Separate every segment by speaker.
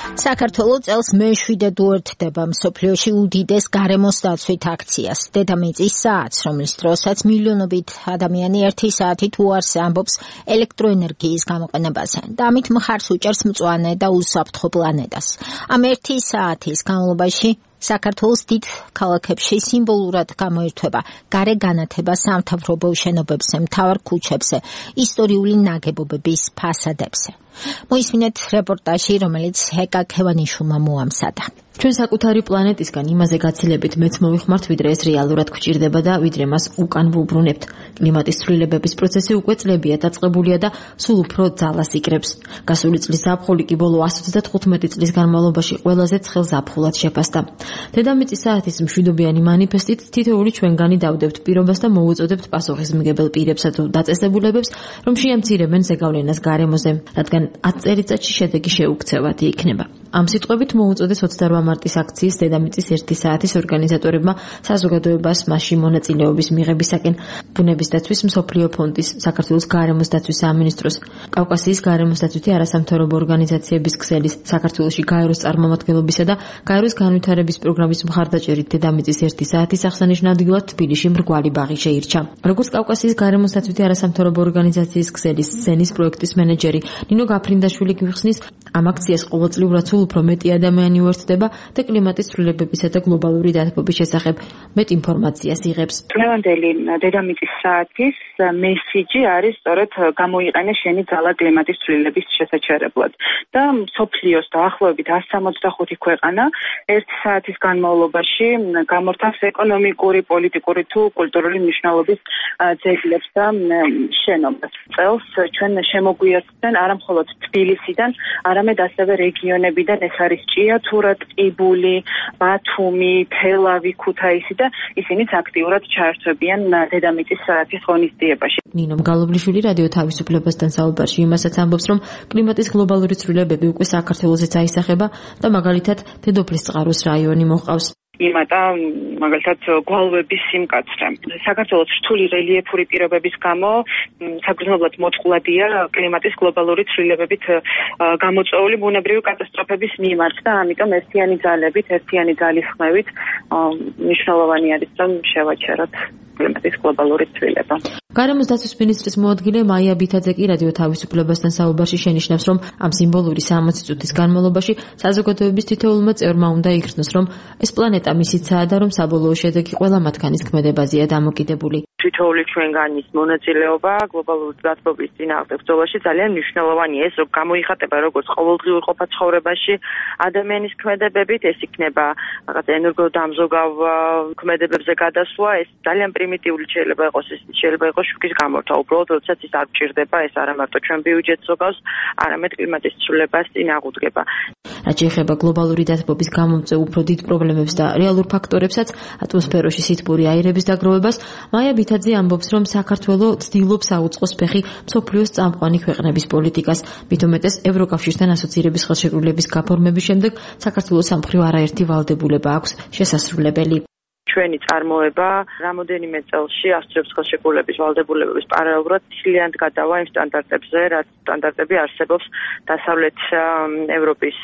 Speaker 1: საქართველოს წელს მე-7 უერთდება მსოფლიოში უდიდეს გარემოს დაცვით აქციას. დედამიწის საათს, რომლის დროსაც მილიონობით ადამიანი 1 საათით უარს ამბობს ელექტროენერგიის გამოყენებაზე და ამით მხარს უჭერს მწვანე და უსაფრთხო პლანეტას. ამ 1 საათის განმავლობაში საქართველოს დიდ ქალაქებში სიმბოლურად გამოირთვება გარე განათება სამთავრობო შენობებზე, მთავარ ქუჩებზე, ისტორიული ნაგებობების ფასადებზე. მოისმინეთ რეპორტაჟი, რომელიც ჰეკა ქევანიშვილმა მოამზადა.
Speaker 2: ჩვენ საკუთარი პლანეტისგან იმაზე გაცილებით მეც მოვიხმართ, ვიდრე ეს რეალურად გვჭირდება და ვიდრე მას უკან ვუბრუნებთ. კლიმატის ცვლილებების პროცესი უკვე წლებია დაწყებულია და სულ უფრო ძალას იკრებს. გასული წლის ზაფხული კი ბოლო 135 წლის განმავლობაში ყველაზე ცხელ ზაფხულად შეფასდა. დედამიწის საათის მშვიდობიანი მანიფესტით თითოეული ჩვენგანი დავდებთ პირობას და მოვუწოდებთ პასუხისმგებელ პირებსა თუ დაწესებულებებს, რომ შეამცირებენ ზეგავლენას გარემოზე, რადგან 10 წელიწადში შედეგი შეუქცევადი იქნება. ამ სიტყვებით მოუწოდეს 28 მარტის აქციის დედამიწის 1 საათის ორგანიზატორებმა საზოგადოებას მასში მონაწილეობის მიღებისაკენ ბუნების დაცვის მსოფლიო ფონდის, საქართველოს გარემოს დაცვის სამინისტროს, კავკასიის გარემოს დაცვითი არასამთავრობო ორგანიზაციების ქსელის, საქართველოში გაეროს წარმომადგენლობისა და გაეროს განვითარების პროგრამის მხარდაჭერით დედამიწის 1 საათის აღსანიშნავ ადგილად თბილისში მრგვალი ბაღი შეირჩა. როგორც კავკასიის გარემოს დაცვითი არასამთავრობო ორგანიზაციის ქსელის სცენის პროექტის მენეჯერი ნინო გაფრინდაშვილი გვიხსნის, ამ აქციას ყოველწლიურად სულ უფრო მეტი ადამიანი უერთდება და კლიმატის ცვლილებებისა და გლობალური დათბობის შესახებ მეტ ინფორმაციას იღებს.
Speaker 3: დღევანდელი დედამიწის საათის მესიჯი არის სწორედ გამოიყენე შენი ძალა კლიმატის ცვლილების შესაჩერებლად და მსოფლიოს დაახლოებით 165 ქვეყანა 1 საათის განმავლობაში გამორთავს ეკონომიკური, პოლიტიკური თუ კულტურული მნიშვნელობის ძეგლებს და შენობას. წელს ჩვენ შემოგვიერთდნენ არა მხოლოდ თბილისიდან, არამედ ასევე რეგიონებიდან, ეს არის ჭიათურა, ტყიბული, ბათუმი, თელავი, ქუთაისი და ისინიც აქტიურად ჩაერთვებიან დედამიწის საათის ღონისძიებაში.
Speaker 2: ნინო მგალობლიშვილი რადიო თავისუფლებასთან საუბარში იმასაც ამბობს, რომ კლიმატის გლობალური ცვლილებები უკვე საქართველოსაც აისახება და მაგალითად დედოფლისწყაროს რაიონი მოყავს.
Speaker 3: იმატა მაგალითად გვალვების სიმკაცრე. საქართველოს რთული რელიეფური პირობების გამო საგრძნობლად მოწყვლადია კლიმატის გლობალური ცვლილებებით გამოწვეული ბუნებრივი კატასტროფების მიმართ და ამიტომ ერთიანი ძალის ხმევით მნიშვნელოვანი არის, რომ შევაჩეროთ კლიმატის გლობალური ცვლილება.
Speaker 2: გარემოს დაცვის მინისტრის მოადგილე მაია ბითაძე კი რადიო თავისუფლებასთან საუბარში შენიშნავს, რომ ამ სიმბოლური 60 წუთის განმავლობაში საზოგადოების თითოეულმა წევრმა უნდა იგრძნოს, რომ ეს პლანეტა მისიცაა და რომ საბოლოო შედეგი ყველა მათგანის ქმედებაზეა დამოკიდებული.
Speaker 4: თითოეული ჩვენგანის მონაწილეობა გლობალური დათბობის წინააღმდეგ ბრძოლაში ძალიან მნიშვნელოვანია. ეს რომ გამოიხატება როგორც ყოველდღიურ ყოფა ცხოვრებაში ადამიანის ქმედებებით, ეს იქნება რაღაც ენერგოდამზოგავ ქმედებებზე გადასვლა, ეს ძალიან პრიმიტიული შეიძლება იყოს, ეს შეიძლება იყოს შუქის გამორთა, უბრალოდ როდესაც ის არ გჭირდება, ეს არა მარტო ჩვენ ბიუჯეტს ზოგავს, არამედ კლიმატის ცვლილებას წინააღმდება.
Speaker 2: რაც შეეხება გლობალური დათბობის გამომწვევ უფრო დიდ პრობლემებს და რეალურ ფაქტორებსაც, ატმოსფეროში სითბური აირების დაგროვებას, მაია ბითაძე ამბობს, რომ საქართველო ცდილობს აუწყოს ფეხი მსოფლიოს წამყვანი ქვეყნების პოლიტიკას. მით უმეტეს ევროკავშირთან ასოცირების ხელშეკრულების გაფორმების შემდეგ საქართველოს ამ მხრივ არაერთი ვალდებულება აქვს შესასრულებელი.
Speaker 4: ჩვენი წარმოება რამოდენიმე წელში ასწრებს ხელშეკრულების ვალდებულებების პარალელურად თლიანად გადავა იმ სტანდარტებზე, რაც სტანდარტები არსებობს დასავლეთ ევროპის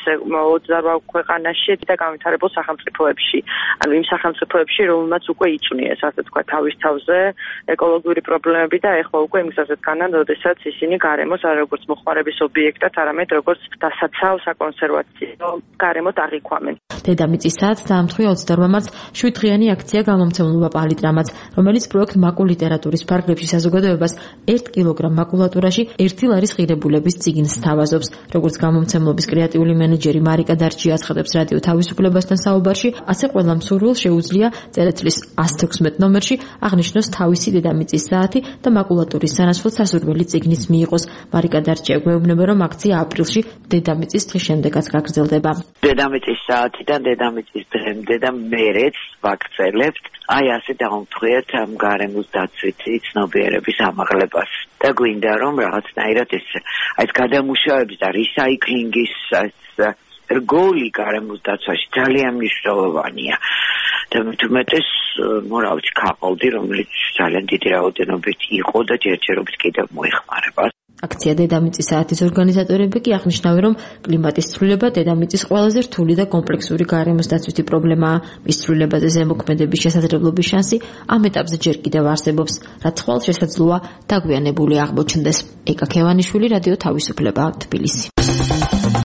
Speaker 4: 28 ქვეყანაში და განვითარებულ სახელმწიფოებში. ანუ იმ სახელმწიფოებში, რომელმაც უკვე იწვნია, ასე თქვა, თავის თავზე ეკოლოგიური პრობლემები და ეხლა უკვე იმ გზაზე დგანან, როდესაც ისინი გარემოს არა როგორც მოხმარების ობიექტად, არამედ როგორც დასაცავ საკონსერვაციო გარემოთ აღიქვამენ.
Speaker 2: დედამიწის საათს დაამტყვია 28 მარტს 7 დღიანი აქცია გამომცემლობა პალიტრამაც, რომელიც პროექტ მაკულიტერატურის ფარგლებში საზოგადოებას 1 კილოგრამ მაკულატურაში 1 ლარის ღირებულების წიგნს სთავაზობს. როგორც გამომცემლობის კრეატიული მენეჯერი მარიკა დარჩი აცხადებს რადიო თავისუფლებასთან საუბარში, ასე ყველა მსურვილს შეუძლია წერეთლის 116 ნომერში აღნიშნოს თავისი დედამიწის საათი და მაკულატურის სანაცვლოდ სასურველი წიგნიც მიიღოს. მარიკა დარჩია გვეუბნება, რომ აქცია აპრილში დედამიწის დღის შემდეგაც გაგრძელდება.
Speaker 5: დედამიწის საათიდან დედამიწის დღემდე და მერეც ვაქცელებთ. აი ასე დავამტყიეთ ამ გარემოს დაცვითი ცნობიერების ამაღლებას. და გვინდა რომ რაღაცნაირად ეს გადამუშავების და რისაიკლინგის რგოლი გარემოს დაცვაში ძალიან მნიშვნელოვანია. და თუმეტეს რა ვიცი ქაყოლდი რომელიც ძალიან დიდი რაოდენობით იყო და ჯერჯერობით კიდევ მოიხმარება.
Speaker 2: აქცია დედამიწის საათის ორგანიზატორები კი აღნიშნავენ, რომ კლიმატის ცვლილება დედამიწის ყველაზე რთული და კომპლექსური გარემოს დაცვითი პრობლემაა. მის ცვლილებაზე ზემოქმედების შესაძლებლობის შანსი ამ ეტაპზე ჯერ კიდევ არსებობს, რაც ხვალ შესაძლოა დაგვიანებული აღმოჩნდეს. ეკა ქევანიშვილი, რადიო თავისუფლება, თბილისი.